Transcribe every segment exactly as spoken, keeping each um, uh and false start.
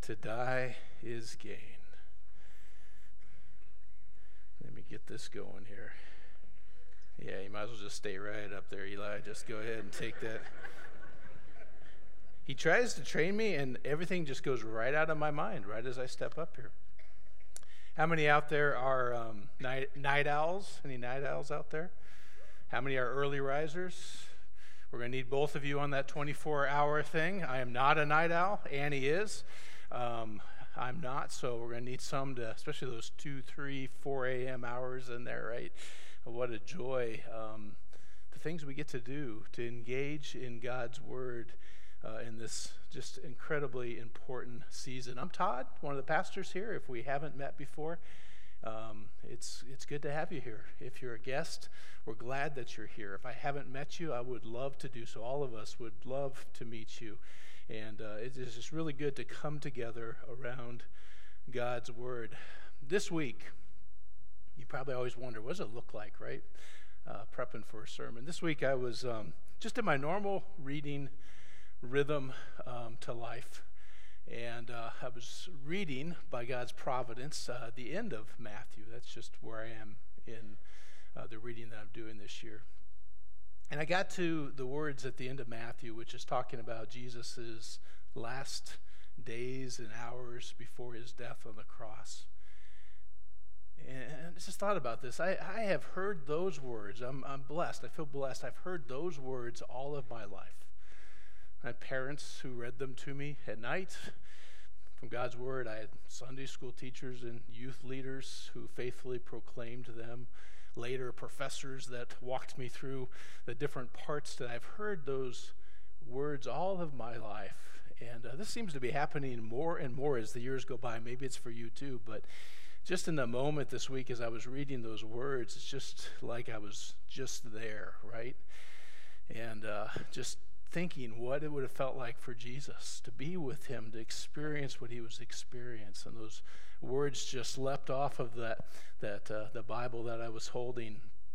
To die is gain. Let me get this going here. Yeah, you might as well just stay right up there, Eli. Just go ahead and take that. He tries to train me, and everything just goes right out of my mind right as I step up here. How many out there are um, night, night owls? Any night owls out there? How many are early risers? We're going to need both of you on that twenty-four hour thing. I am not a night owl. Annie is. Um, I'm not, so we're going to need some to, especially those two, three, four a.m. hours in there, right? What a joy. Um, the things we get to do to engage in God's Word uh, in this just incredibly important season. I'm Todd, one of the pastors here. If we haven't met before, um, it's it's good to have you here. If you're a guest, we're glad that you're here. If I haven't met you, I would love to do so. All of us would love to meet you. And uh, it's just really good to come together around God's Word. This week, you probably always wonder, what does it look like, right? Uh, prepping for a sermon. This week I was um, just in my normal reading rhythm um, to life. And uh, I was reading, by God's providence, uh, the end of Matthew. That's just where I am in uh, the reading that I'm doing this year. And I got to the words at the end of Matthew, which is talking about Jesus' last days and hours before his death on the cross. And I just thought about this. I, I have heard those words. I'm, I'm blessed. I feel blessed. I've heard those words all of my life. I had parents who read them to me at night from God's Word. I had Sunday school teachers and youth leaders who faithfully proclaimed them. Later, professors that walked me through the different parts that I've heard those words all of my life. And uh, this seems to be happening more and more as the years go by. Maybe it's for you too, but just in the moment this week as I was reading those words, it's just like I was just there, right? And uh, just thinking what it would have felt like for Jesus to be with him, to experience what he was experiencing. And those words just leapt off of that, that uh, the Bible that I was holding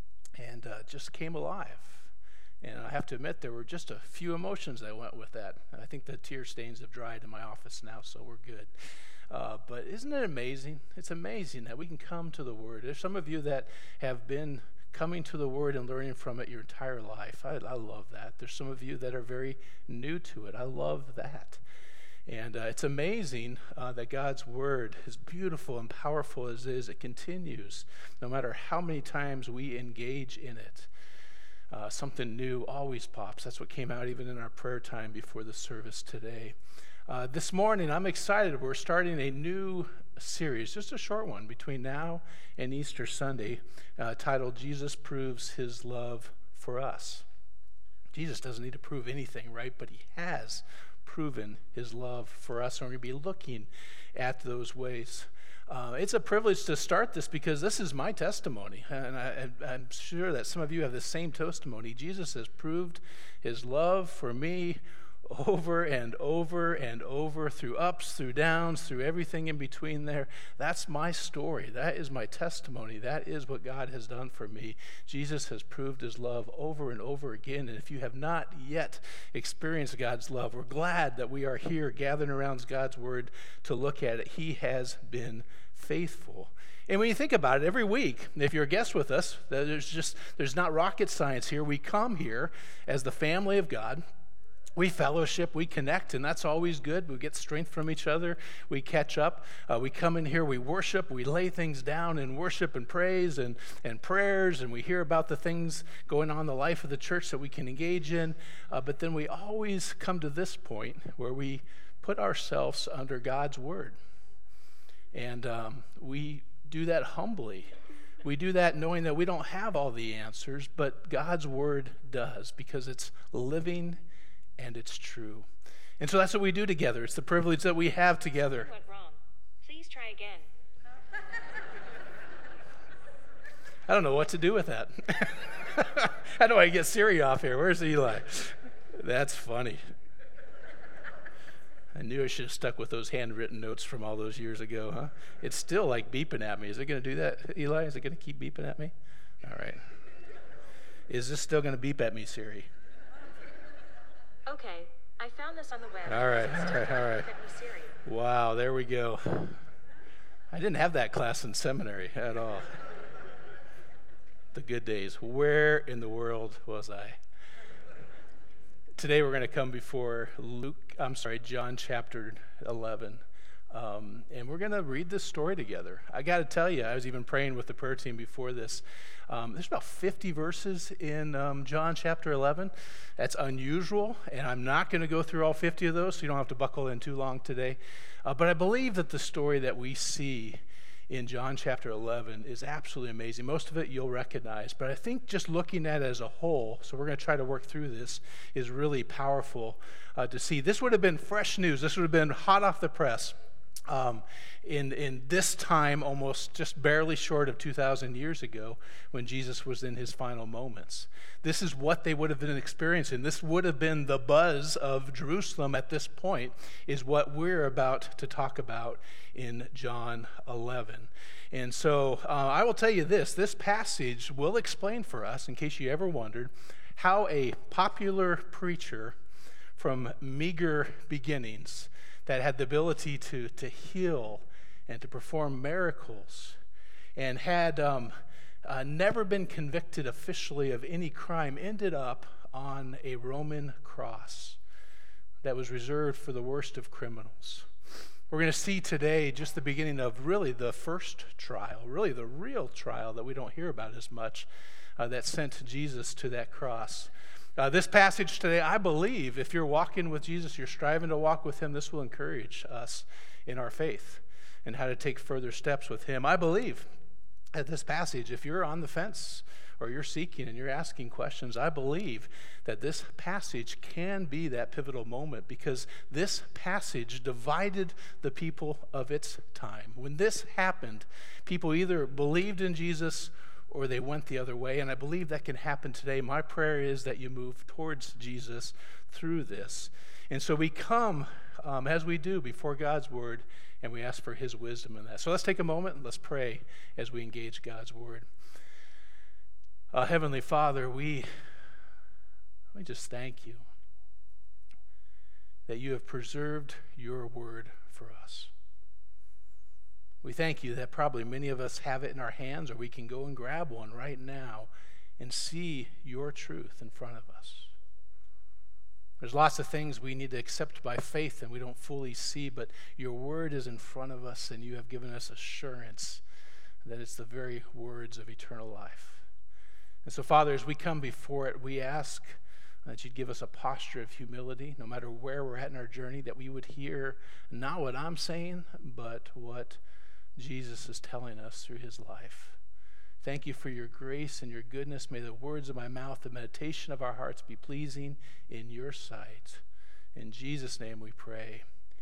and uh, just came alive. And I have to admit, there were just a few emotions that went with that. I think the tear stains have dried in my office now, so we're good. Uh, but isn't it amazing? It's amazing that we can come to the Word. There's some of you that have been coming to the Word and learning from it your entire life. I, I love that. There's some of you that are very new to it. I love that. And uh, it's amazing uh, that God's Word, as beautiful and powerful as it is, it continues. No matter how many times we engage in it, uh, something new always pops. That's what came out even in our prayer time before the service today. Uh, this morning, I'm excited. We're starting a new series, just a short one, between now and Easter Sunday, uh, titled Jesus Proves His Love for Us. Jesus doesn't need to prove anything, right? But he has proven his love for us, and we're going to be looking at those ways. Uh, it's a privilege to start this because this is my testimony, and I, I'm sure that some of you have the same testimony. Jesus has proved his love for me over and over and over, through ups, through downs, through everything in between there. That's my story. That is my testimony. That is what God has done for me. Jesus has proved his love over and over again. And if you have not yet experienced God's love, we're glad that we are here gathering around God's Word to look at it. He has been faithful. And when you think about it, every week, if you're a guest with us, there's just there's not rocket science here. We come here as the family of God. We fellowship, we connect, and that's always good. We get strength from each other. We catch up. Uh, we come in here, we worship, we lay things down in worship and praise and, and prayers, and we hear about the things going on in the life of the church that we can engage in. Uh, but then we always come to this point where we put ourselves under God's Word. And um, we do that humbly. We do that knowing that we don't have all the answers, but God's Word does, because it's living and it's true. And so that's what we do together. It's the privilege that we have together. Went wrong. Please try again. I don't know what to do with that. How do I get Siri off here? Where's Eli? That's funny. I knew I should have stuck with those handwritten notes from all those years ago, huh? It's still like beeping at me. Is it going to do that, Eli? Is it going to keep beeping at me? All right. Is this still going to beep at me, Siri? Okay, I found this on the web. All right, all right, all right. Siri. Wow, there we go. I didn't have that class in seminary at all. The good days. Where in the world was I? Today we're going to come before Luke, I'm sorry, John chapter eleven. Um, and we're going to read this story together. I got to tell you, I was even praying with the prayer team before this. Um, there's about fifty verses in um, John chapter eleven. That's unusual, and I'm not going to go through all fifty of those, so you don't have to buckle in too long today. Uh, but I believe that the story that we see in John chapter eleven is absolutely amazing. Most of it you'll recognize, but I think just looking at it as a whole, so we're going to try to work through this, is really powerful uh, to see. This would have been fresh news. This would have been hot off the press. Um, in in this time, almost just barely short of two thousand years ago, when Jesus was in his final moments. This is what they would have been experiencing. This would have been the buzz of Jerusalem at this point, is what we're about to talk about in John eleven. And so uh, I will tell you this, this passage will explain for us, in case you ever wondered, how a popular preacher from meager beginnings that had the ability to, to heal and to perform miracles and had um, uh, never been convicted officially of any crime, ended up on a Roman cross that was reserved for the worst of criminals. We're going to see today just the beginning of really the first trial, really the real trial that we don't hear about as much, uh, that sent Jesus to that cross. Uh, this passage today, I believe, if you're walking with Jesus, you're striving to walk with him, this will encourage us in our faith and how to take further steps with him. I believe that this passage, if you're on the fence or you're seeking and you're asking questions, I believe that this passage can be that pivotal moment, because this passage divided the people of its time. When this happened, people either believed in Jesus or they went the other way, and I believe that can happen today. My prayer is that you move towards Jesus through this. And so we come, um, as we do, before God's word, and we ask for his wisdom in that. So let's take a moment and let's pray as we engage God's word. Uh, Heavenly Father, we, we just thank you that you have preserved your word for us. We thank you that probably many of us have it in our hands, or we can go and grab one right now and see your truth in front of us. There's lots of things we need to accept by faith and we don't fully see, but your word is in front of us, and you have given us assurance that it's the very words of eternal life. And so, Father, as we come before it, we ask that you'd give us a posture of humility, no matter where we're at in our journey, that we would hear not what I'm saying, but what Jesus is telling us through his life. Thank you for your grace and your goodness. May the words of my mouth, the meditation of our hearts be pleasing in your sight. In Jesus' name we pray.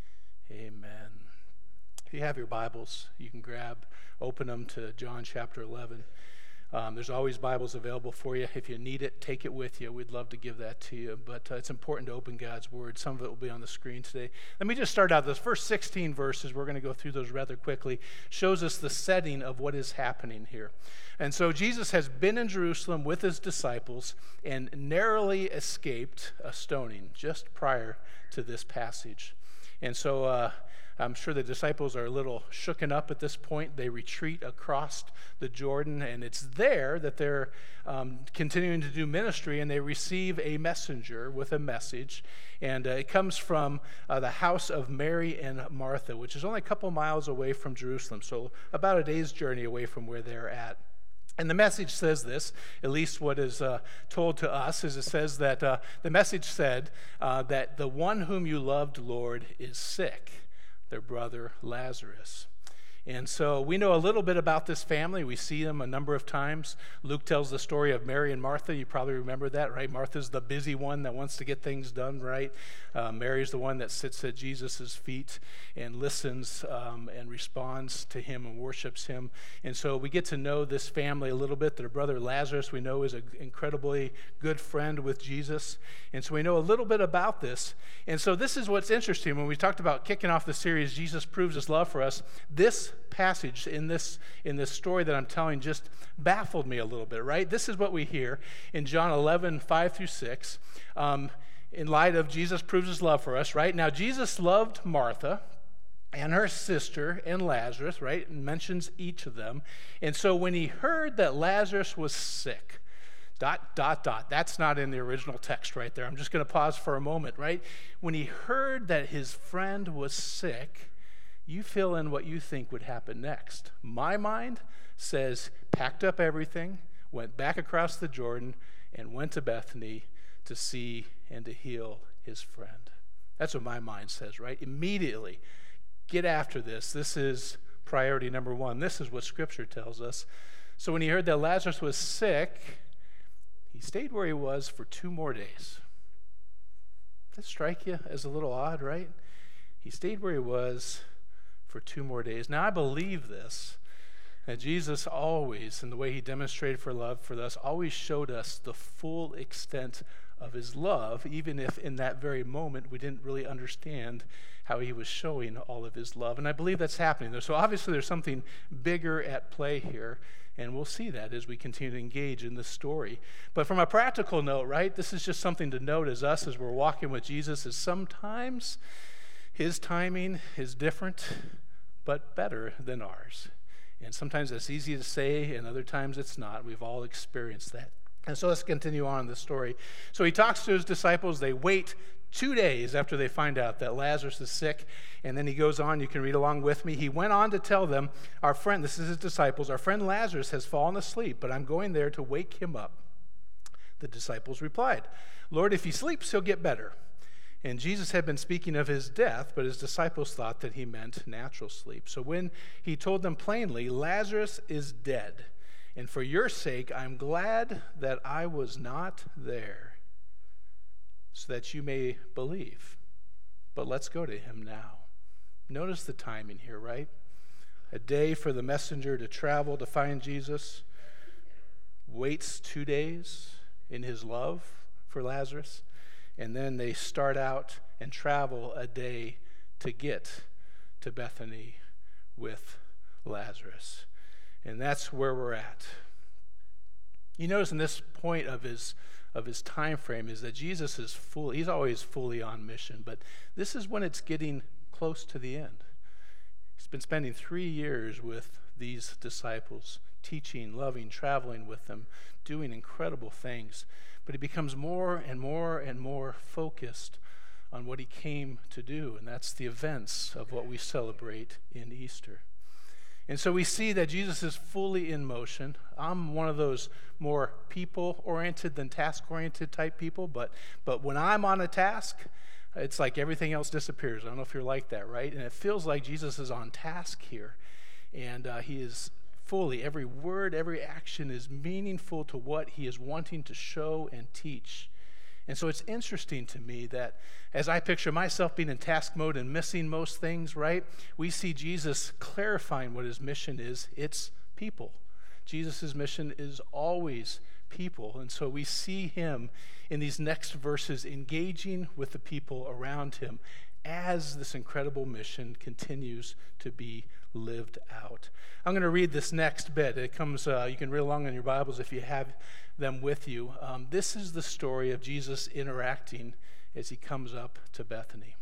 Amen. If you have your Bibles, you can grab, open them to John chapter eleven. Um, there's always Bibles available for you. If you need it, take it with you. We'd love to give that to you. But uh, it's important to open God's word. Some of it will be on the screen today. Let me just start out. Those first sixteen verses, we're going to go through those rather quickly, shows us the setting of what is happening here. And so Jesus has been in Jerusalem with his disciples and narrowly escaped a stoning just prior to this passage. And so uh, I'm sure the disciples are a little shooken up at this point. They retreat across the Jordan, and it's there that they're um, continuing to do ministry, and they receive a messenger with a message. And uh, it comes from uh, the house of Mary and Martha, which is only a couple miles away from Jerusalem, so about a day's journey away from where they're at. And the message says this, at least what is uh, told to us, is it says that uh, the message said uh, that the one whom you loved, Lord, is sick, their brother Lazarus. And so we know a little bit about this family. We see them a number of times. Luke tells the story of Mary and Martha. You probably remember that, right? Martha's the busy one that wants to get things done right. Uh, Mary's the one that sits at Jesus' feet and listens um, and responds to him and worships him. And so we get to know this family a little bit. Their brother Lazarus, we know, is an incredibly good friend with Jesus. And so we know a little bit about this. And so this is what's interesting. When we talked about kicking off the series, Jesus proves his love for us, this passage in this in this story that I'm telling just baffled me a little bit, right? This is what we hear in John eleven, five through six, um, in light of Jesus proves his love for us, right? Now, Jesus loved Martha and her sister and Lazarus, right? It mentions each of them. And so when he heard that Lazarus was sick, dot, dot, dot, that's not in the original text right there. I'm just going to pause for a moment, right? When he heard that his friend was sick, you fill in what you think would happen next. My mind says, packed up everything, went back across the Jordan, and went to Bethany to see and to heal his friend. That's what my mind says, right? Immediately, get after this. This is priority number one. This is what Scripture tells us. So when he heard that Lazarus was sick, he stayed where he was for two more days. Does that strike you as a little odd, right? He stayed where he was for two more days. Now, I believe this, that Jesus always, in the way he demonstrated for love for us, always showed us the full extent of his love, even if in that very moment we didn't really understand how he was showing all of his love. And I believe that's happening. So obviously there's something bigger at play here, and we'll see that as we continue to engage in this story. But from a practical note, right, this is just something to note as us as we're walking with Jesus, is sometimes his timing is different, but better than ours. And sometimes that's easy to say, and other times it's not. We've all experienced that. And so let's continue on in the story. So he talks to his disciples. They wait two days after they find out that Lazarus is sick. And then he goes on. You can read along with me. He went on to tell them, our friend, this is his disciples, our friend Lazarus has fallen asleep, but I'm going there to wake him up. The disciples replied, Lord, if he sleeps, he'll get better. And Jesus had been speaking of his death, but his disciples thought that he meant natural sleep. So when he told them plainly, Lazarus is dead, and for your sake I'm glad that I was not there, so that you may believe. But let's go to him now. Notice the timing here, right? A day for the messenger to travel to find Jesus, waits two days in his love for Lazarus, and then they start out and travel a day to get to Bethany with Lazarus. And that's where we're at. You notice in this point of his of his time frame is that Jesus is fully, he's always fully on mission, but this is when it's getting close to the end. He's been spending three years with these disciples, teaching, loving, traveling with them, doing incredible things. But he becomes more and more and more focused on what he came to do, and that's the events of what we celebrate in Easter. And so we see that Jesus is fully in motion. I'm one of those more people-oriented than task-oriented type people, but but when I'm on a task, it's like everything else disappears. I don't know if you're like that, right? And it feels like Jesus is on task here, and uh, he is fully, every word, every action is meaningful to what he is wanting to show and teach. And so it's interesting to me that as I picture myself being in task mode and missing most things, right, we see Jesus clarifying what his mission is. It's people. Jesus' mission is always people. And so we see him in these next verses engaging with the people around him as this incredible mission continues to be lived out. I'm going to read this next bit. It comes, uh, you can read along in your Bibles if you have them with you. Um, this is the story of Jesus interacting as he comes up to Bethany.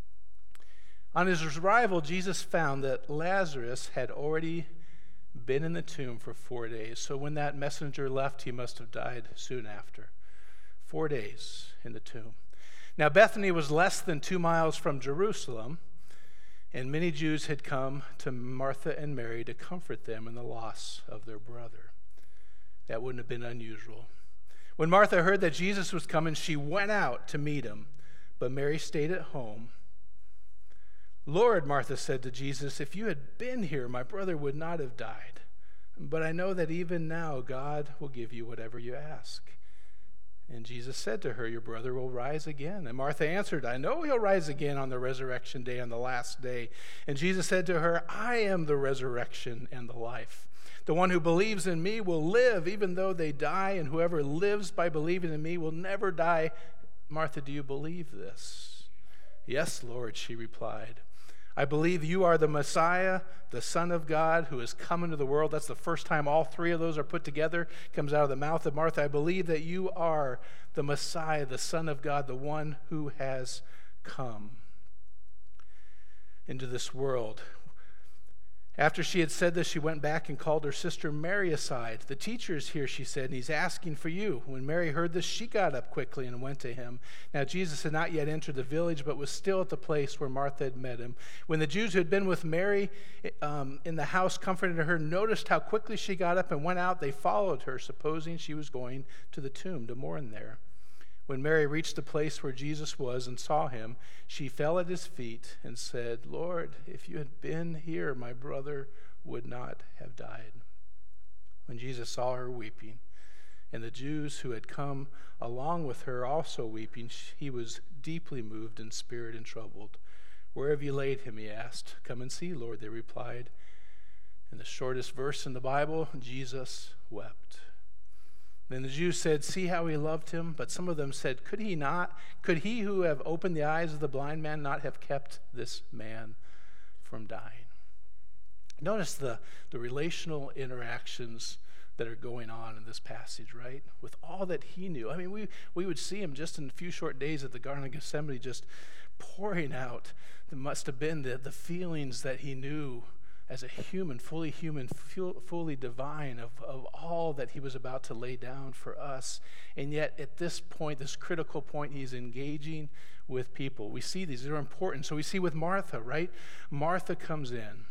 On his arrival, Jesus found that Lazarus had already been in the tomb for four days. So when that messenger left, he must have died soon after. Four days in the tomb. Now, Bethany was less than two miles from Jerusalem, and many Jews had come to Martha and Mary to comfort them in the loss of their brother. That wouldn't have been unusual. When Martha heard that Jesus was coming, she went out to meet him, but Mary stayed at home. Lord, Martha said to Jesus, if you had been here, my brother would not have died. But I know that even now God will give you whatever you ask. And Jesus said to her, your brother will rise again. And Martha answered, I know he'll rise again on the resurrection day, on the last day. And Jesus said to her, I am the resurrection and the life. The one who believes in me will live even though they die, and whoever lives by believing in me will never die. Martha, do you believe this? Yes, Lord, she replied. I believe you are the Messiah, the Son of God, who has come into the world. That's the first time all three of those are put together. Comes out of the mouth of Martha. I believe that you are the Messiah, the Son of God, the one who has come. into this world. After she had said this, she went back and called her sister Mary aside. "The teacher is here," she said, "and he's asking for you." When Mary heard this, she got up quickly and went to him. Now Jesus had not yet entered the village, but was still at the place where Martha had met him. When the Jews who had been with Mary um, in the house comforted her, noticed how quickly she got up and went out, they followed her, supposing she was going to the tomb to mourn there. When Mary reached the place where Jesus was and saw him, she fell at his feet and said, "Lord, if you had been here, my brother would not have died." When Jesus saw her weeping, and the Jews who had come along with her also weeping, he was deeply moved in spirit and troubled. "Where have you laid him?" he asked. "Come and see, Lord," they replied. In the shortest verse in the Bible, Jesus wept. Then the Jews said, "See how he loved him." But some of them said, Could he not, could he who have opened the eyes of the blind man not have kept this man from dying? Notice the, the relational interactions that are going on in this passage, right? With all that he knew. I mean, we, we would see him just in a few short days at the Garden of Gethsemane just pouring out, there must have been the, the feelings that he knew as a human, fully human, fully divine, of, of all that he was about to lay down for us. And yet at this point, this critical point, he's engaging with people. We see these, they're important. So we see with Martha, right? Martha comes in.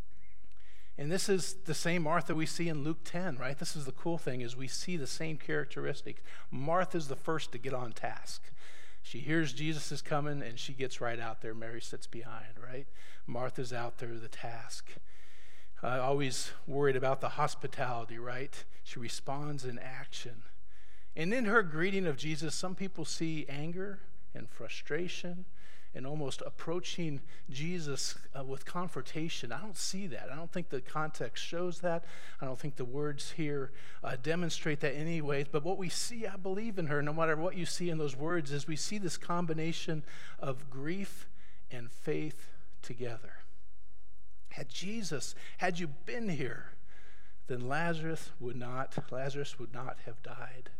And this is the same Martha we see in Luke ten, right? This is the cool thing, is we see the same characteristics. Martha's the first to get on task. She hears Jesus is coming, and she gets right out there. Mary sits behind, right? Martha's out there, the task. Uh, always worried about the hospitality, right? She responds in action. And in her greeting of Jesus, some people see anger and frustration and almost approaching Jesus uh, with confrontation. I don't see that. I don't think the context shows that. I don't think the words here uh, demonstrate that in any way. But what we see, I believe in her, no matter what you see in those words, is we see this combination of grief and faith together. Had Jesus, had you been here, then Lazarus would not, Lazarus would not have died.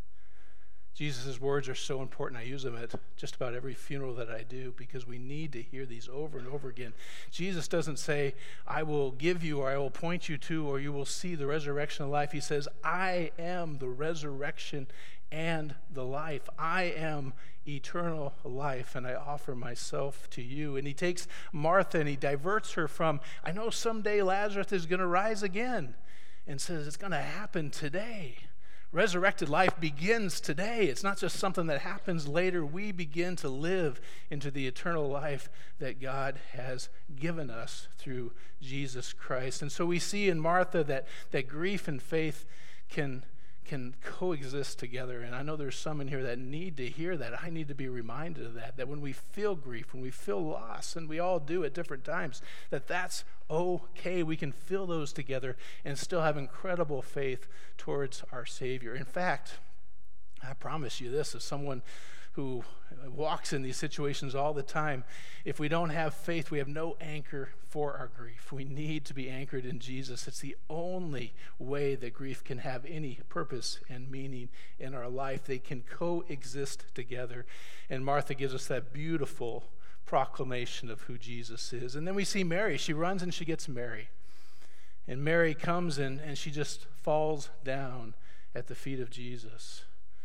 Jesus' words are so important. I use them at just about every funeral that I do because we need to hear these over and over again. Jesus doesn't say, "I will give you," or "I will point you to," or "you will see the resurrection of life." He says, "I am the resurrection and the life. I am eternal life, and I offer myself to you." And he takes Martha and he diverts her from, "I know someday Lazarus is going to rise again," and says, "It's going to happen today." Resurrected life begins today. It's not just something that happens later. We begin to live into the eternal life that God has given us through Jesus Christ. And so we see in Martha that, that grief and faith can, can coexist together. And I know there's some in here that need to hear that. I need to be reminded of that, that when we feel grief, when we feel loss, and we all do at different times, that that's okay. We can feel those together and still have incredible faith towards our Savior. In fact, I promise you this, as someone who walks in these situations all the time, if we don't have faith, we have no anchor for our grief. We need to be anchored in Jesus. It's the only way that grief can have any purpose and meaning in our life. They can coexist together. And Martha gives us that beautiful proclamation of who Jesus is. And then we see Mary. She runs and she gets Mary. And Mary comes in and she just falls down at the feet of Jesus.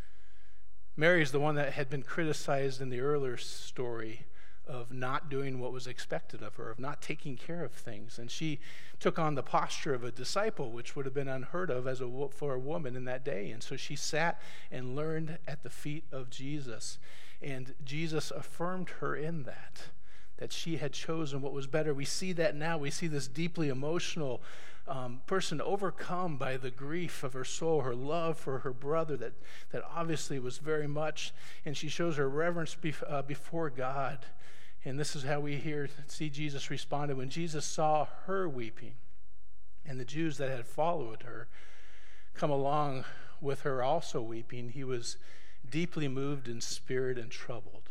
Mary is the one that had been criticized in the earlier story of not doing what was expected of her, of not taking care of things. And she took on the posture of a disciple, which would have been unheard of as a, for a woman in that day. And so she sat and learned at the feet of Jesus. And Jesus affirmed her in that, that she had chosen what was better. We see that now. We see this deeply emotional um, person overcome by the grief of her soul, her love for her brother that, that obviously was very much, and she shows her reverence bef- uh, before God. And this is how we hear, see Jesus responded. When Jesus saw her weeping, and the Jews that had followed her come along with her also weeping, he was deeply moved in spirit and troubled.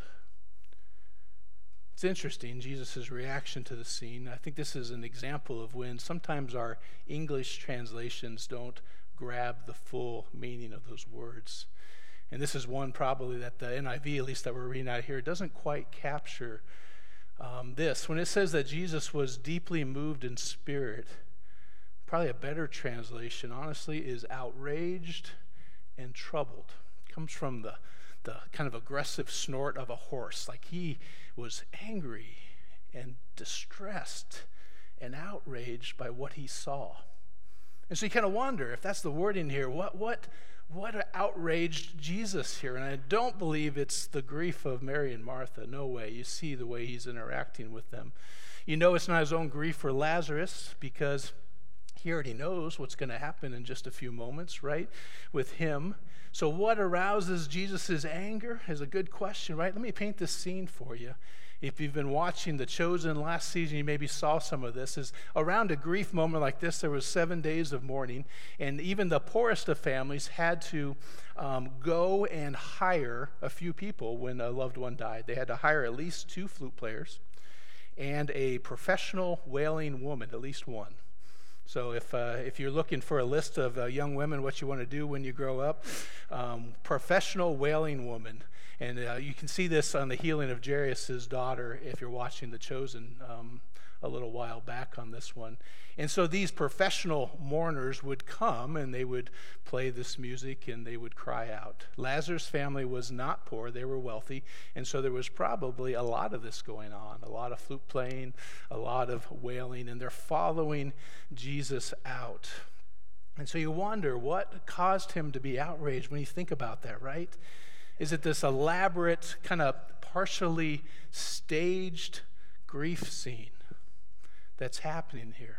It's interesting, Jesus' reaction to the scene. I think this is an example of when sometimes our English translations don't grab the full meaning of those words. And this is one probably that the N I V, at least that we're reading out here, doesn't quite capture um, this. When it says that Jesus was deeply moved in spirit, probably a better translation, honestly, is outraged and troubled. It comes from the, the kind of aggressive snort of a horse. Like he was angry and distressed and outraged by what he saw. And so you kind of wonder, if that's the wording here, what what what outraged Jesus here? And I don't believe it's the grief of Mary and Martha. No way. You see the way he's interacting with them. You know it's not his own grief for Lazarus, because he already knows what's going to happen in just a few moments, right, with him. So what arouses Jesus' anger is a good question, right? Let me paint this scene for you. If you've been watching The Chosen last season, you maybe saw some of this. Is around a grief moment like this, there was seven days of mourning, and even the poorest of families had to um, go and hire a few people when a loved one died. They had to hire at least two flute players and a professional wailing woman, at least one. So if uh, if you're looking for a list of uh, young women, what you want to do when you grow up, um, professional wailing woman. And uh, you can see this on the healing of Jairus' daughter if you're watching The Chosen um, a little while back on this one. And so these professional mourners would come and they would play this music and they would cry out. Lazarus' family was not poor, they were wealthy, and so there was probably a lot of this going on, a lot of flute playing, a lot of wailing, and they're following Jesus out. And so you wonder what caused him to be outraged when you think about that, right? Is it this elaborate, kind of partially staged grief scene that's happening here?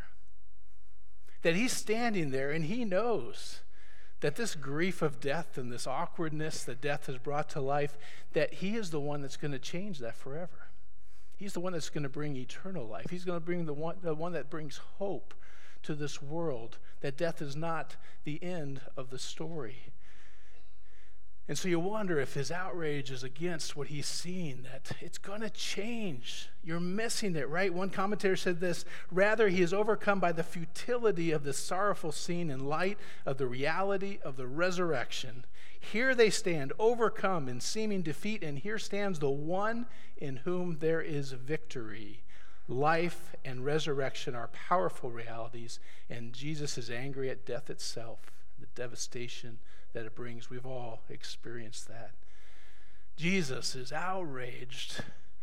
That he's standing there and he knows that this grief of death and this awkwardness that death has brought to life, that he is the one that's going to change that forever. He's the one that's going to bring eternal life. He's going to bring the one, the one that brings hope to this world, that death is not the end of the story. And so you wonder if his outrage is against what he's seeing, that it's going to change. You're missing it, right? One commentator said this: rather, he is overcome by the futility of this sorrowful scene in light of the reality of the resurrection. Here they stand, overcome in seeming defeat, and here stands the one in whom there is victory. Life and resurrection are powerful realities, and Jesus is angry at death itself, the devastation that it brings. We've all experienced that. Jesus is outraged.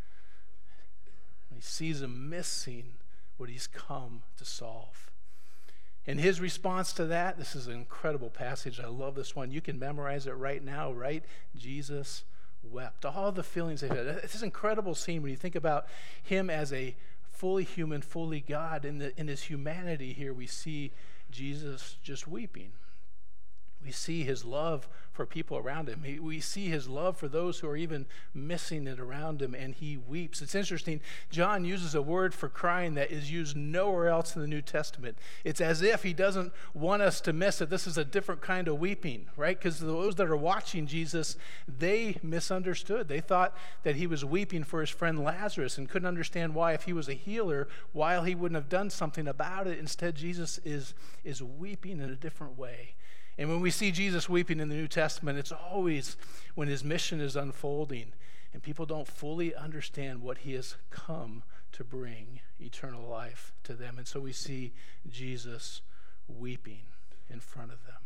He sees him missing what he's come to solve. And his response to that, this is an incredible passage. I love this one. You can memorize it right now, right? Jesus wept. All the feelings they've had. It's this incredible scene when you think about him as a fully human, fully God. In, the, in his humanity here, we see Jesus just weeping. We see his love for people around him. We see his love for those who are even missing it around him, and he weeps. It's interesting. John uses a word for crying that is used nowhere else in the New Testament. It's as if he doesn't want us to miss it. This is a different kind of weeping, right? Because those that are watching Jesus, they misunderstood. They thought that he was weeping for his friend Lazarus and couldn't understand why, if he was a healer, why he wouldn't have done something about it. Instead, Jesus is, is weeping in a different way. And when we see Jesus weeping in the New Testament, it's always when his mission is unfolding and people don't fully understand what he has come to bring, eternal life to them. And so we see Jesus weeping in front of them.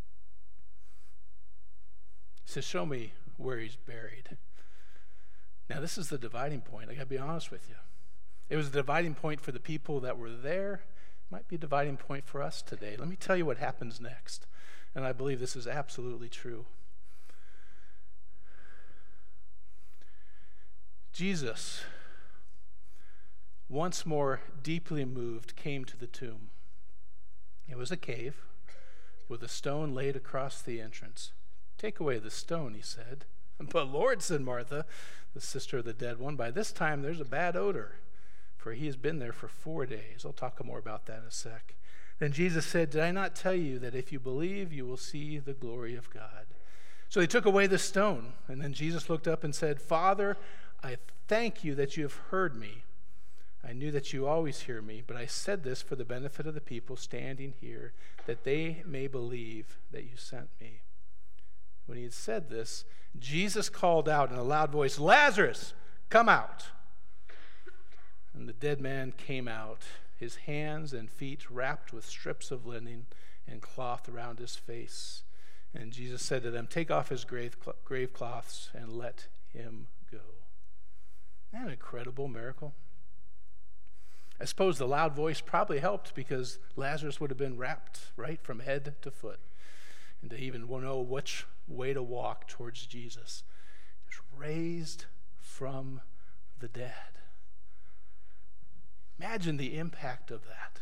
He says, show me where he's buried. Now, this is the dividing point. I got to be honest with you. It was a dividing point for the people that were there. It might be a dividing point for us today. Let me tell you what happens next. And I believe this is absolutely true. Jesus, once more deeply moved, came to the tomb. It was a cave with a stone laid across the entrance. Take away the stone, he said. But Lord, said Martha, the sister of the dead one, by this time there's a bad odor, for he has been there for four days. I'll talk more about that in a sec. Then Jesus said, did I not tell you that if you believe, you will see the glory of God? So they took away the stone, and then Jesus looked up and said, Father, I thank you that you have heard me. I knew that you always hear me, but I said this for the benefit of the people standing here, that they may believe that you sent me. When he had said this, Jesus called out in a loud voice, Lazarus, come out. And the dead man came out, his hands and feet wrapped with strips of linen and cloth around his face. And Jesus said to them, "Take off his grave, grave cloths and let him go." Isn't that an incredible miracle? I suppose the loud voice probably helped because Lazarus would have been wrapped right from head to foot. And to even know which way to walk towards Jesus. He was raised from the dead. Imagine the impact of that,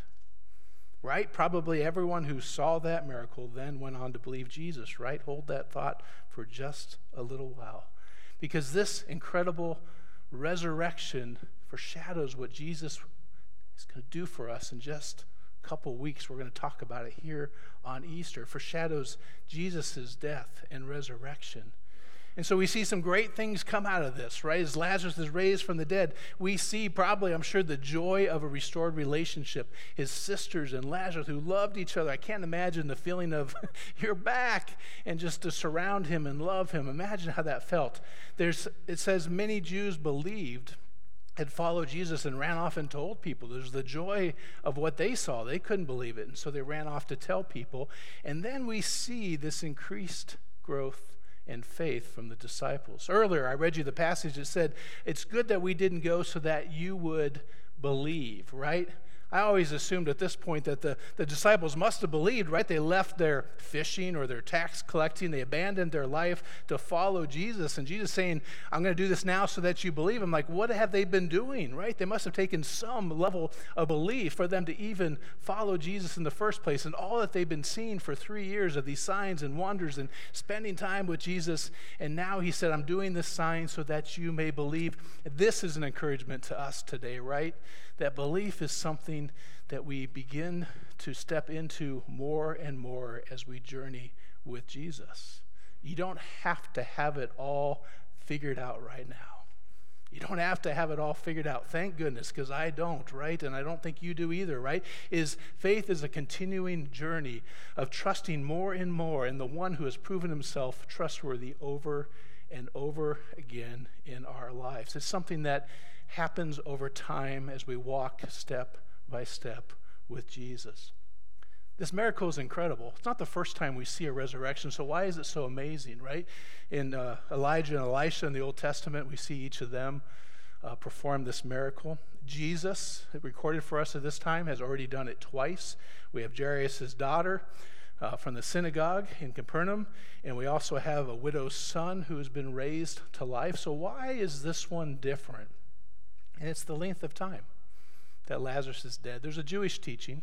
right? Probably everyone who saw that miracle then went on to believe Jesus, right? Hold that thought for just a little while. Because this incredible resurrection foreshadows what Jesus is going to do for us in just a couple weeks. We're going to talk about it here on Easter. It foreshadows Jesus' death and resurrection. And so we see some great things come out of this, right? As Lazarus is raised from the dead, we see probably, I'm sure, the joy of a restored relationship. His sisters and Lazarus who loved each other. I can't imagine the feeling of, you're back, and just to surround him and love him. Imagine how that felt. There's, it says many Jews believed, had followed Jesus and ran off and told people. There's the joy of what they saw. They couldn't believe it, and so they ran off to tell people. And then we see this increased growth and faith from the disciples. Earlier, I read you the passage that said, it's good that we didn't go so that you would believe, right? I always assumed at this point that the, the disciples must have believed, right? They left their fishing or their tax collecting. They abandoned their life to follow Jesus. And Jesus saying, I'm going to do this now so that you believe. I'm like, what have they been doing, right? They must have taken some level of belief for them to even follow Jesus in the first place. And all that they've been seeing for three years of these signs and wonders and spending time with Jesus. And now he said, I'm doing this sign so that you may believe. This is an encouragement to us today, right? That belief is something that we begin to step into more and more as we journey with Jesus. You don't have to have it all figured out right now. You don't have to have it all figured out. Thank goodness, because I don't, right? And I don't think you do either, right? Is faith is a continuing journey of trusting more and more in the one who has proven himself trustworthy over and over again in our lives. It's something that happens over time as we walk step by step with Jesus. This miracle is incredible. It's not the first time we see a resurrection, so why is it so amazing, right? In uh, Elijah and Elisha in the Old Testament, we see each of them uh, perform this miracle. Jesus, recorded for us at this time, has already done it twice. We have Jairus' daughter uh, from the synagogue in Capernaum, and we also have a widow's son who has been raised to life. So why is this one different? And it's the length of time that Lazarus is dead. There's a Jewish teaching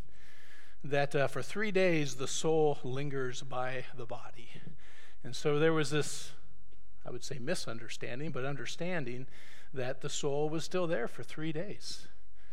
that uh, for three days the soul lingers by the body. And so there was this, I would say misunderstanding, but understanding that the soul was still there for three days.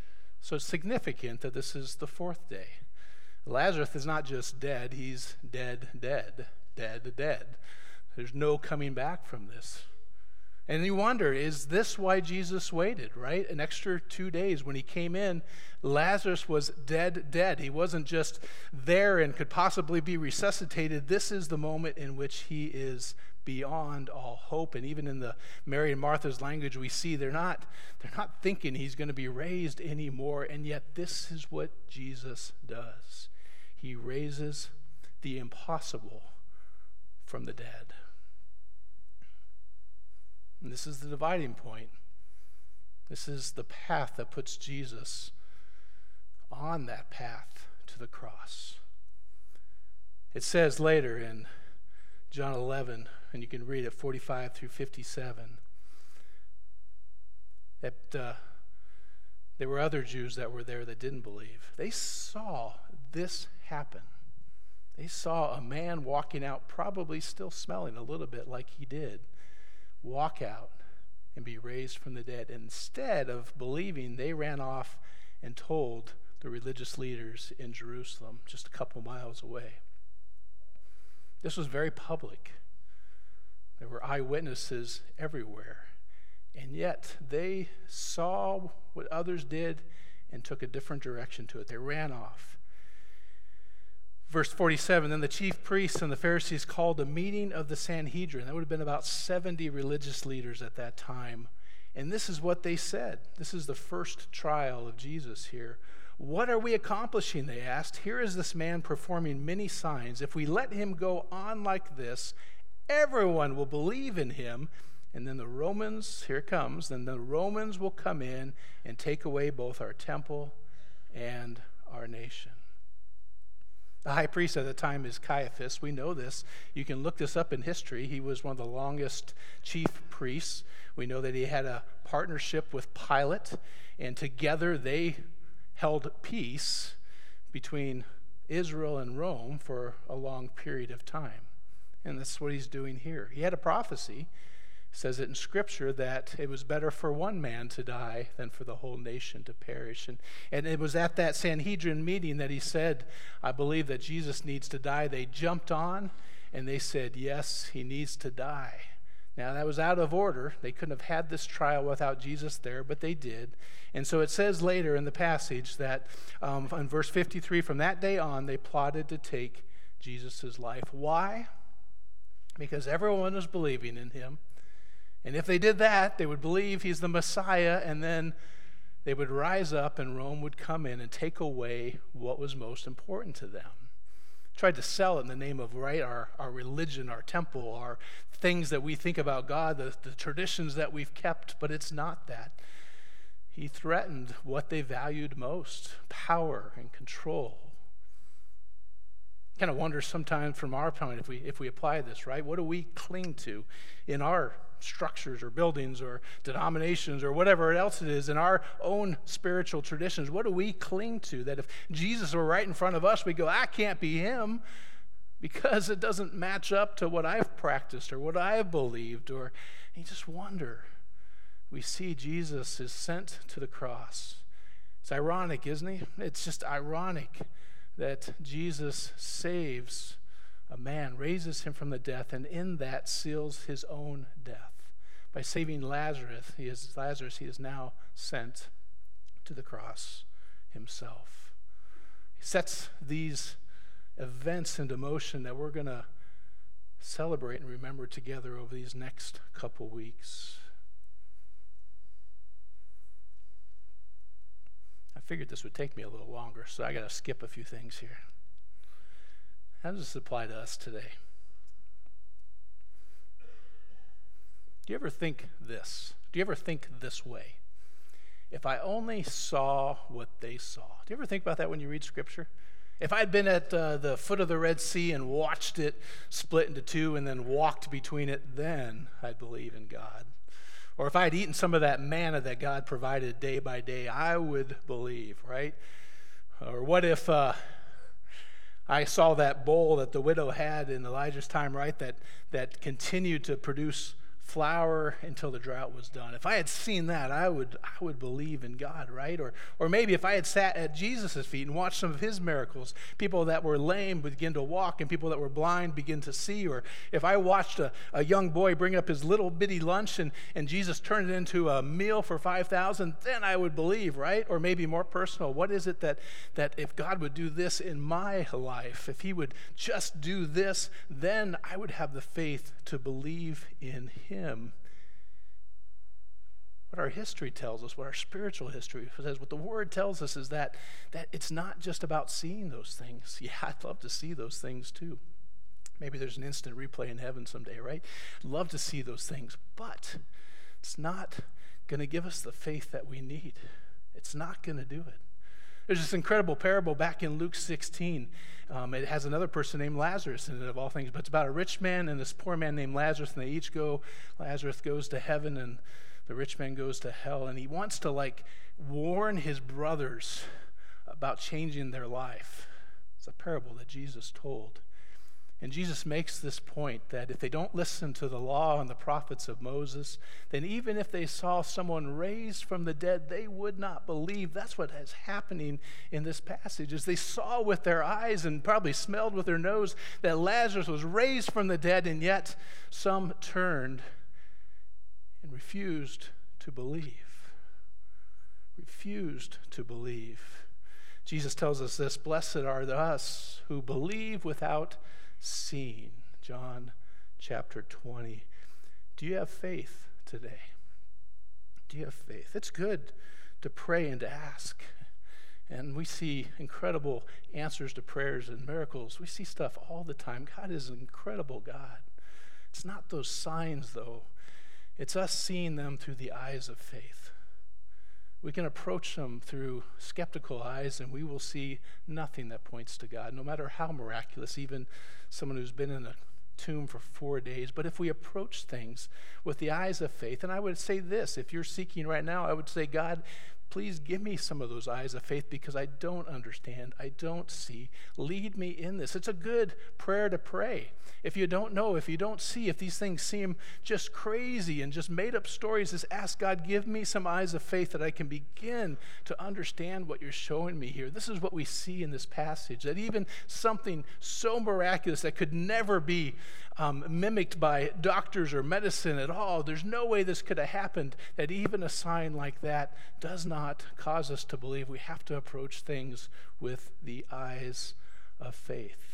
So it's significant that this is the fourth day. Lazarus is not just dead, he's dead, dead, dead, dead. There's no coming back from this. And you wonder, is this why Jesus waited, right? An extra two days. When he came in, Lazarus was dead, dead. He wasn't just there and could possibly be resuscitated. This is the moment in which he is beyond all hope. And even in the Mary and Martha's language, we see they're not, they're not thinking he's going to be raised anymore. And yet this is what Jesus does. He raises the impossible from the dead. And this is the dividing point. This is the path that puts Jesus on that path to the cross. It says later in John eleven, and you can read it forty-five through fifty-seven, that uh, there were other Jews that were there that didn't believe. They saw this happen. They saw a man walking out, probably still smelling a little bit like he did, walk out and be raised from the dead. Instead of believing, they ran off and told the religious leaders in Jerusalem, just a couple miles away. This was very public. There were eyewitnesses everywhere. And yet they saw what others did and took a different direction to it. They ran off. Verse forty-seven, then the chief priests and the Pharisees called a meeting of the Sanhedrin. That would have been about seventy religious leaders at that time. And this is what they said. This is the first trial of Jesus here. What are we accomplishing, they asked. Here is this man performing many signs. If we let him go on like this, everyone will believe in him. And then the Romans, here it comes, then the Romans will come in and take away both our temple and our nation. The high priest at the time is Caiaphas. We know this. You can look this up in history. He was one of the longest chief priests. We know that he had a partnership with Pilate, and together they held peace between Israel and Rome for a long period of time. And that's what he's doing here. He had a prophecy. Says it in Scripture that it was better for one man to die than for the whole nation to perish. And, and it was at that Sanhedrin meeting that he said, I believe that Jesus needs to die. They jumped on and they said, yes, he needs to die. Now, that was out of order. They couldn't have had this trial without Jesus there, but they did. And so it says later in the passage that um, in verse fifty-three, from that day on, they plotted to take Jesus' life. Why? Because everyone was believing in him. And if they did that, they would believe he's the Messiah, and then they would rise up and Rome would come in and take away what was most important to them. Tried to sell it in the name of, right, our, our religion, our temple, our things that we think about God, the, the traditions that we've kept, but it's not that. He threatened what they valued most, power and control. Kind of wonder sometimes from our point, if we if we apply this, right, what do we cling to in our structures or buildings or denominations or whatever else it is, in our own spiritual traditions? What do we cling to that if Jesus were right in front of us, we go, I can't be him because it doesn't match up to what I've practiced or what I've believed? Or you just wonder. We see Jesus is sent to the cross. It's ironic, isn't he? It's just ironic that Jesus saves a man, raises him from the death, and in that seals his own death. By saving Lazarus, he is Lazarus, he is now sent to the cross himself. He sets these events into motion that we're going to celebrate and remember together over these next couple weeks. I figured this would take me a little longer, so I got to skip a few things here. How does this apply to us today? Do you ever think this? Do you ever think this way? If I only saw what they saw. Do you ever think about that when you read Scripture? If I'd been at uh, the foot of the Red Sea and watched it split into two and then walked between it, then I'd believe in God. Or if I had eaten some of that manna that God provided day by day, I would believe, right? Or what if uh, I saw that bowl that the widow had in Elijah's time, right, that, that continued to produce flour until the drought was done. If I had seen that, I would I would believe in God, right? Or or maybe if I had sat at Jesus' feet and watched some of his miracles, people that were lame begin to walk and people that were blind begin to see. Or if I watched a, a young boy bring up his little bitty lunch and, and Jesus turned it into a meal for five thousand, then I would believe, right? Or maybe more personal, what is it that, that if God would do this in my life, if he would just do this, then I would have the faith to believe in him. Him. What our history tells us, what our spiritual history says, what the Word tells us is that, that it's not just about seeing those things. Yeah, I'd love to see those things too. Maybe there's an instant replay in heaven someday, right? I'd love to see those things, but it's not going to give us the faith that we need. It's not going to do it. There's this incredible parable back in Luke sixteen. Um, it has another person named Lazarus in it, of all things, but it's about a rich man and this poor man named Lazarus, and they each go, Lazarus goes to heaven and the rich man goes to hell, and he wants to like warn his brothers about changing their life. It's a parable that Jesus told. And Jesus makes this point that if they don't listen to the law and the prophets of Moses, then even if they saw someone raised from the dead, they would not believe. That's what is happening in this passage, is they saw with their eyes and probably smelled with their nose that Lazarus was raised from the dead, and yet some turned and refused to believe. Refused to believe. Jesus tells us this, blessed are us who believe without seeing. John chapter twenty. Do you have faith today? Do you have faith? It's good to pray and to ask. And we see incredible answers to prayers and miracles. We see stuff all the time. God is an incredible God. It's not those signs, though. It's us seeing them through the eyes of faith. We can approach them through skeptical eyes, and we will see nothing that points to God, no matter how miraculous, even someone who's been in a tomb for four days. But if we approach things with the eyes of faith, and I would say this, if you're seeking right now, I would say, God, please give me some of those eyes of faith because I don't understand. I don't see. Lead me in this. It's a good prayer to pray. If you don't know, if you don't see, if these things seem just crazy and just made up stories, just ask God, give me some eyes of faith that I can begin to understand what you're showing me here. This is what we see in this passage, that even something so miraculous that could never be um, mimicked by doctors or medicine at all, there's no way this could have happened, that even a sign like that does not cause us to believe. We have to approach things with the eyes of faith.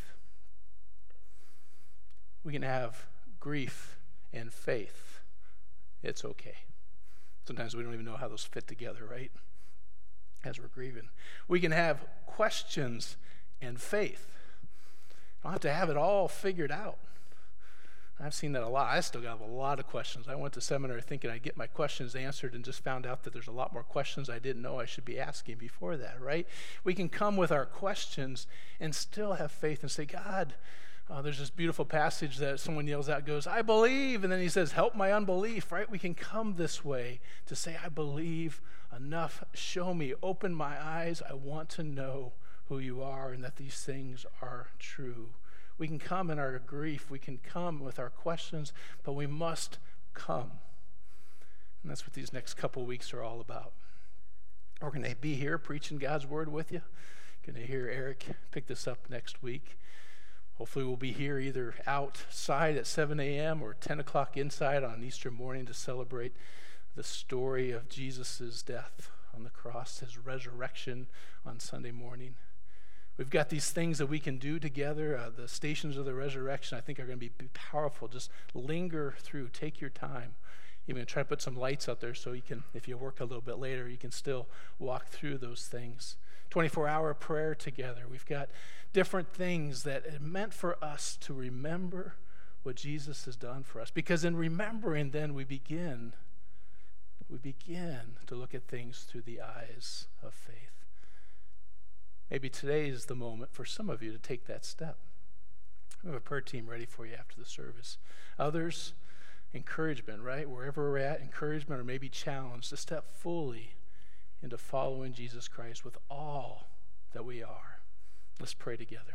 We can have grief and faith. It's okay. Sometimes we don't even know how those fit together, right? As we're grieving. We can have questions and faith. I don't have to have it all figured out. I've seen that a lot. I still got a lot of questions. I went to seminary thinking I'd get my questions answered and just found out that there's a lot more questions I didn't know I should be asking before that, right? We can come with our questions and still have faith and say, God, uh, there's this beautiful passage that someone yells out, goes, I believe, and then he says, help my unbelief, right? We can come this way to say, I believe enough. Show me, open my eyes. I want to know who you are and that these things are true. We can come in our grief. We can come with our questions, but we must come. And that's what these next couple weeks are all about. We're going to be here preaching God's word with you. Going to hear Eric pick this up next week. Hopefully we'll be here either outside at seven a.m. or ten o'clock inside on Easter morning to celebrate the story of Jesus' death on the cross, his resurrection on Sunday morning. We've got these things that we can do together. Uh, the stations of the resurrection, I think, are going to be powerful. Just linger through. Take your time. Even try to put some lights out there so you can, if you work a little bit later, you can still walk through those things. twenty-four hour prayer together. We've got different things that are meant for us to remember what Jesus has done for us. Because in remembering, then we begin, we begin to look at things through the eyes of faith. Maybe today is the moment for some of you to take that step. We have a prayer team ready for you after the service. Others, encouragement, right? Wherever we're at, encouragement or maybe challenge to step fully into following Jesus Christ with all that we are. Let's pray together.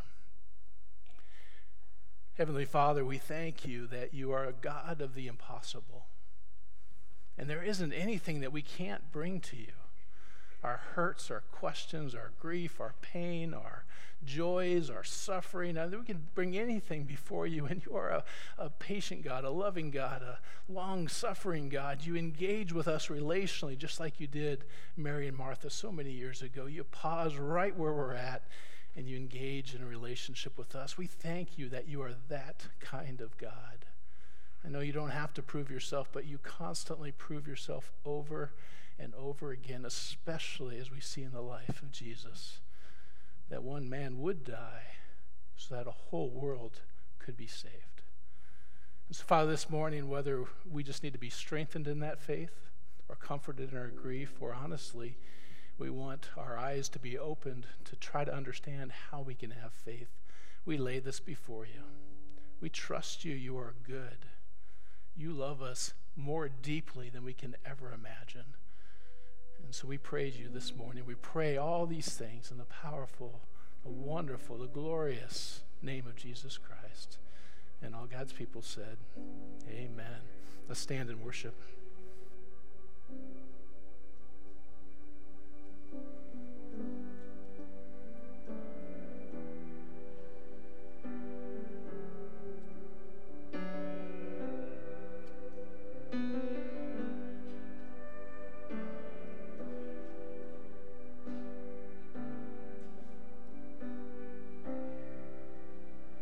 Heavenly Father, we thank you that you are a God of the impossible. And there isn't anything that we can't bring to you. Our hurts, our questions, our grief, our pain, our joys, our suffering. I mean, we can bring anything before you, and you are a, a patient God, a loving God, a long-suffering God. You engage with us relationally, just like you did Mary and Martha so many years ago. You pause right where we're at, and you engage in a relationship with us. We thank you that you are that kind of God. I know you don't have to prove yourself, but you constantly prove yourself over and over again, especially as we see in the life of Jesus, that one man would die so that a whole world could be saved. And so, Father, this morning, whether we just need to be strengthened in that faith or comforted in our grief, or honestly, we want our eyes to be opened to try to understand how we can have faith, we lay this before you. We trust you. You are good. You love us more deeply than we can ever imagine. And so we praise you this morning. We pray all these things in the powerful, the wonderful, the glorious name of Jesus Christ. And all God's people said, amen. Let's stand and worship.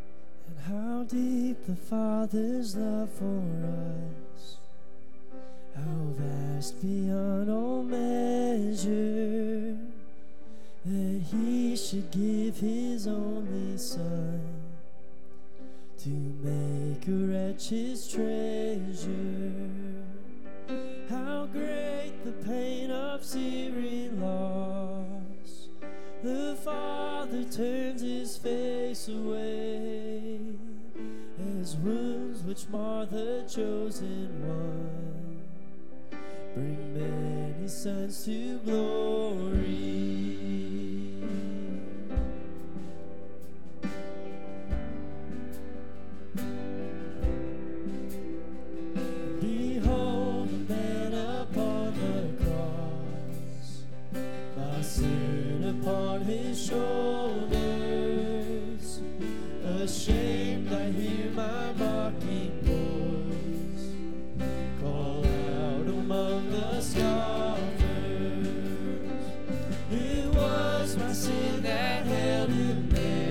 Deep the Father's love for us, how vast beyond all measure, that he should give his only Son to make a wretch his treasure. How great the pain of searing loss, the Father turns his face away, as wounds which mar the chosen one bring many sons to glory. Behold the man upon the cross, my sin upon his shoulders. Ashamed I hear my mocking voice call out among the scoffers. It was my sin that held him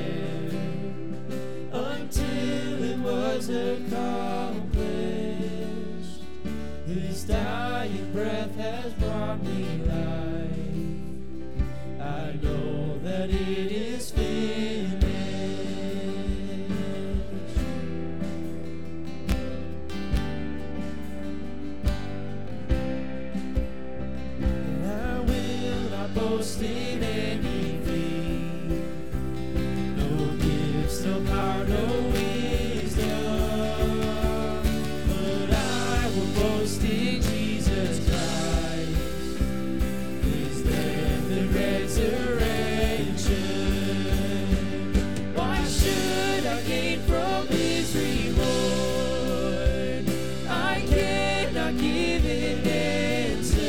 there until it was accomplished. His dying breath has brought me life. I know that it is finished. Boast in anything, no gifts, no power, no wisdom, but I will boast in Jesus Christ, his death and resurrection. Why should I gain from his reward? I cannot give an answer.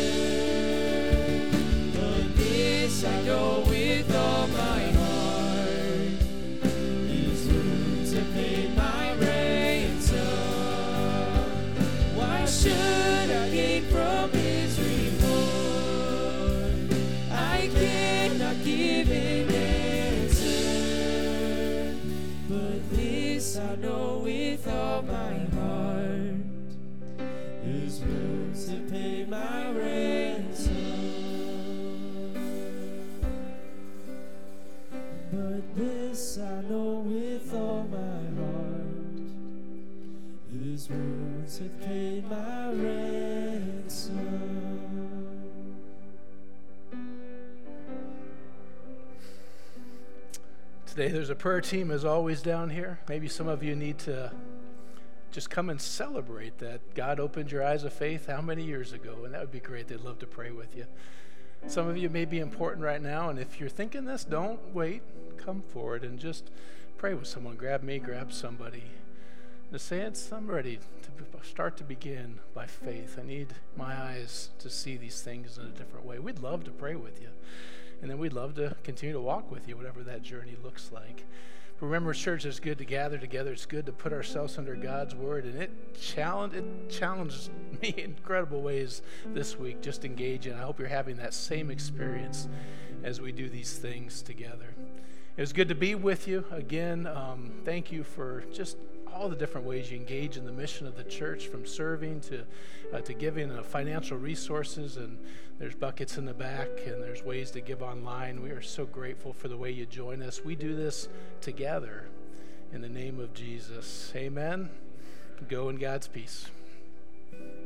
I know with all my heart, his wounds have paid my ransom. Why should I gain from his reward? I cannot give an answer, but this I know with all my heart, his wounds have paid my ransom. But this I know with all my heart, his wounds have paid my ransom. Today there's a prayer team as always down here. Maybe some of you need to just come and celebrate that God opened your eyes of faith how many years ago, and that would be great. They'd love to pray with you. Some of you may be important right now, and if you're thinking this, don't wait. Come forward and just pray with someone. Grab me, grab somebody. Just say, it's, I'm ready to start to begin by faith. I need my eyes to see these things in a different way. We'd love to pray with you. And then we'd love to continue to walk with you, whatever that journey looks like. Remember, church, it's good to gather together. It's good to put ourselves under God's word. And it, challenge, it challenges me in incredible ways this week, just engaging. I hope you're having that same experience as we do these things together. It was good to be with you again. Um, thank you for just all the different ways you engage in the mission of the church, from serving to uh, to giving uh, financial resources, and there's buckets in the back, and there's ways to give online. We are so grateful for the way you join us. We do this together in the name of Jesus. Amen. Go in God's peace.